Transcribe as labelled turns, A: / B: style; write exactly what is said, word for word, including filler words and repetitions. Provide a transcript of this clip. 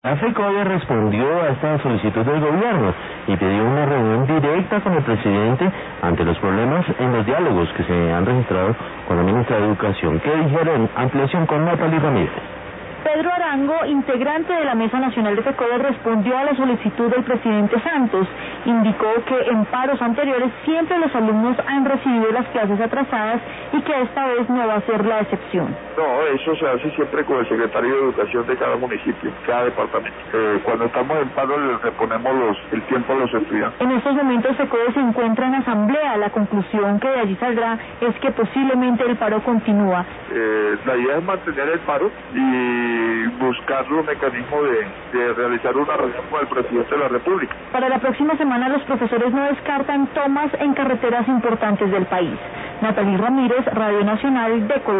A: La FECODE respondió a esta solicitud del gobierno y pidió una reunión directa con el presidente ante los problemas en los diálogos que se han registrado con la ministra de Educación. ¿Qué dijeron? Ampliación con Natalie Ramírez.
B: Pedro Arango, integrante de la Mesa Nacional de FECODE, respondió a la solicitud del presidente Santos. Indicó que en paros anteriores siempre los alumnos han recibido las clases atrasadas y que esta vez no va a ser la excepción.
C: No, eso se hace siempre con el secretario de Educación de cada municipio, cada departamento. Eh, cuando estamos en paro les reponemos los, el tiempo a los estudiantes.
B: En estos momentos FECODE se encuentra en asamblea. La conclusión que de allí saldrá es que posiblemente el paro continúa.
C: Eh, la idea es mantener el paro y buscar los mecanismos de, de realizar una reunión con el presidente de la República.
B: Para la próxima semana los profesores no descartan tomas en carreteras importantes del país. Natalie Ramírez, Radio Nacional de Colombia.